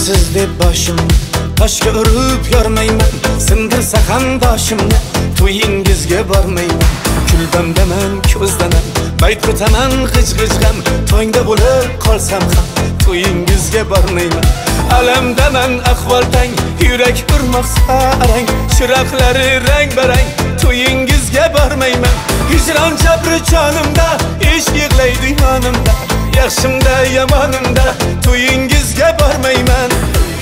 siz deb boshimni toshga urib yormayman. Sindirsa qandoshimni to'yingizga bormayman. Kulbamdaman, ko'zdaman, bayt o'taman g'ij-g'ijg'am. To'ngda bo'lib qolsam ham to'yingizga bormayman. Alamdaman, ahvol tang, yurak urmoqsa arang. Chiroqlari rang-barang, to'yingizga bormayman. Hijron jabri jonimda, ish yig'laydi yonimda. Yaxshimda, yomonimda to'yingizga bormayman.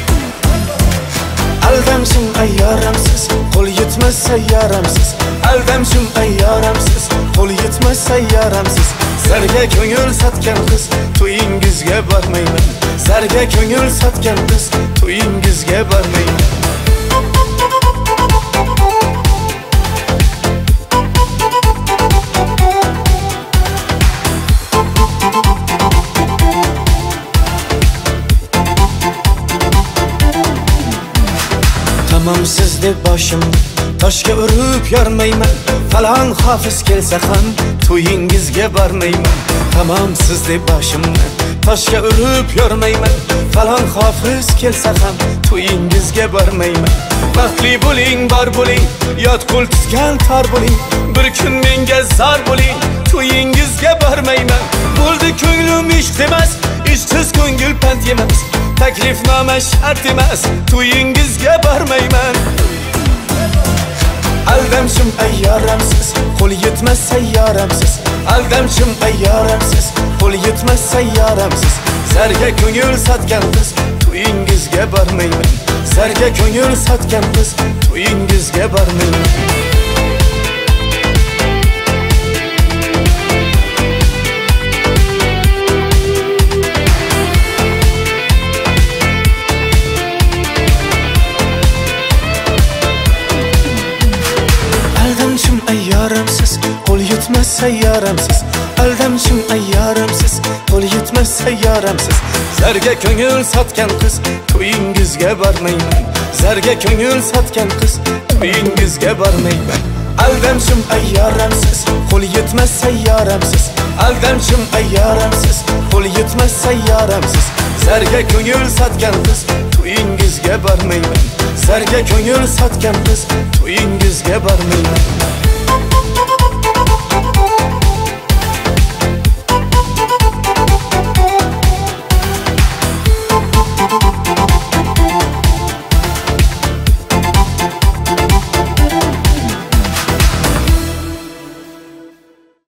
Aldamshim ayyoramsiz, qo'l yetmas sayyoramsiz. Aldamshim ayyoramsiz, qo'l yetmas sayyoramsiz. Zarga ko'ngil sotgan qiz, to'yingizga bormayman. Zarga ko'ngil sotgan qiz, to'yingizga bormayman. Tamam siz deb boshimni toshga urib yormayman. Falon hofiz kelsa ham to'yingizga bormayman. Tamam siz deb boshimni toshga urib yormayman. Falon hofiz kelsa ham to'yingizga bormayman. Baxtli bo'ling, bor bo'ling, yot qo'l tutgan tor bo'ling. Bir kun menga zor bo'ling, to'yingizga bormayman. Bo'ldi ko'nglim ishq emas, ishsiz ko'ngil pand yemas. Taklifnoma shart emas, to'yingizga bormayman. Aldamshim ayyoramsiz, qo'l yetmas sayyoramsiz. Aldamshim ayyoramsiz, qo'l yetmas sayyoramsiz. Zarga ko'ngil sotgan qiz, to'yingizga bormayman. Zarga ko'ngil sotgan qiz, to'yingizga bormayman. Aldamshim ayyoramsiz, qo'l yetmas sayyoramsiz. Aldamshim ayyoramsiz, qo'l yetmas sayyoramsiz. Zarga ko'ngil sotgan qiz, to'yingizga bormayman. Zarga ko'ngil sotgan qiz, to'yingizga bormayman. Aldamshim ayyoramsiz, qo'l yetmas sayyoramsiz. Aldamshim ayyoramsiz, qo'l yetmas sayyoramsiz. Zarga ko'ngil sotgan qiz, to'yingizga bormayman. Zarga ko'ngil sotgan qiz, to'yingizga bormayman.